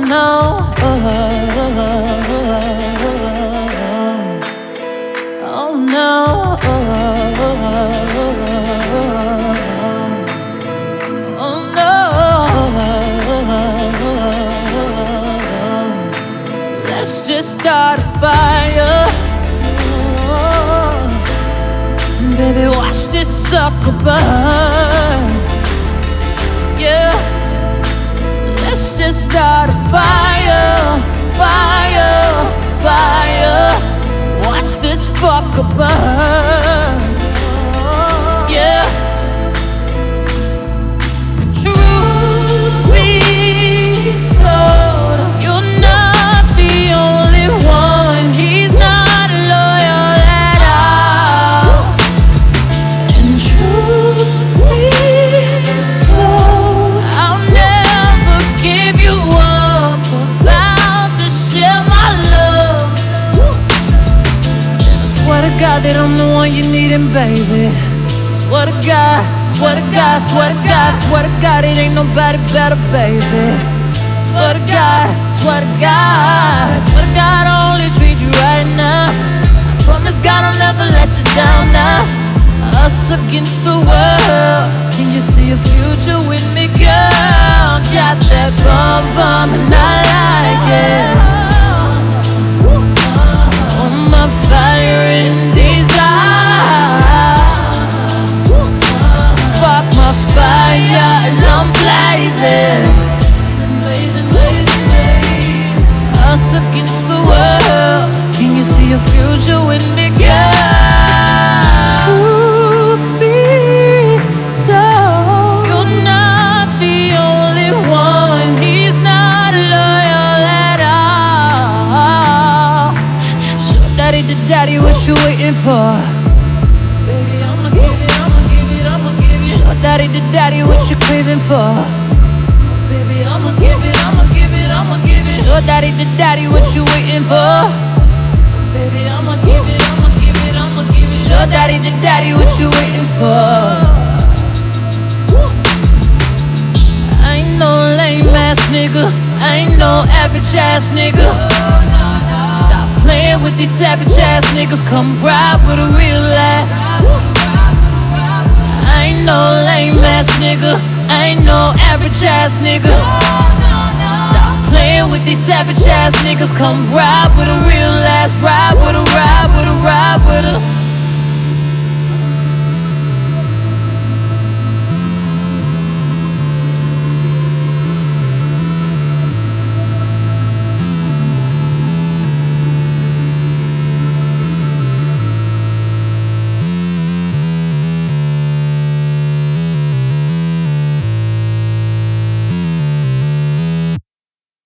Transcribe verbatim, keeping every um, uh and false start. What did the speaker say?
no, oh, oh no, oh, oh no. Let's just start a fire. Baby, watch this sucker burn. Yeah, let's just start a fire, fire, fire. Watch this fucker burn. Yeah. Truth be told, you're not the only one. He's not loyal at all. And truth be told, I'll never give you up. I vow to share my love. And I swear to God that I'm the one you're needing, baby. Swear to God, swear to God, swear to God, swear to God, it ain't nobody better, baby. Swear to God, swear to God, swear to God, I'll only treat you right now. I promise God I'll never let you down now. Us against the world, can you see a future with me, girl? Got that bum bum and I like it. Oh, my fire and desire. Spark my fire and I'm blazing. Us against the world, can you see a future with me, girl? Truth be told, you're not the only one. He's not loyal at all. So daddy to daddy, what you waiting for? Baby, I'ma give it, I'ma give it, I'ma give it. So daddy to daddy, what you craving for? Baby, I'ma give it, I'ma give it, I'ma give it. So daddy to daddy, what you waiting for? Baby, I'ma give it, I'ma give it, I'ma give it. So daddy to daddy, what you waiting for? I ain't no lame ass nigga, I ain't no average ass nigga. Stop playing with these savage ass niggas, come ride with a real laugh. I ain't no lame ass nigga, I ain't no average ass nigga. Stop playing with these savage ass niggas, come ride with a real ass, ride with a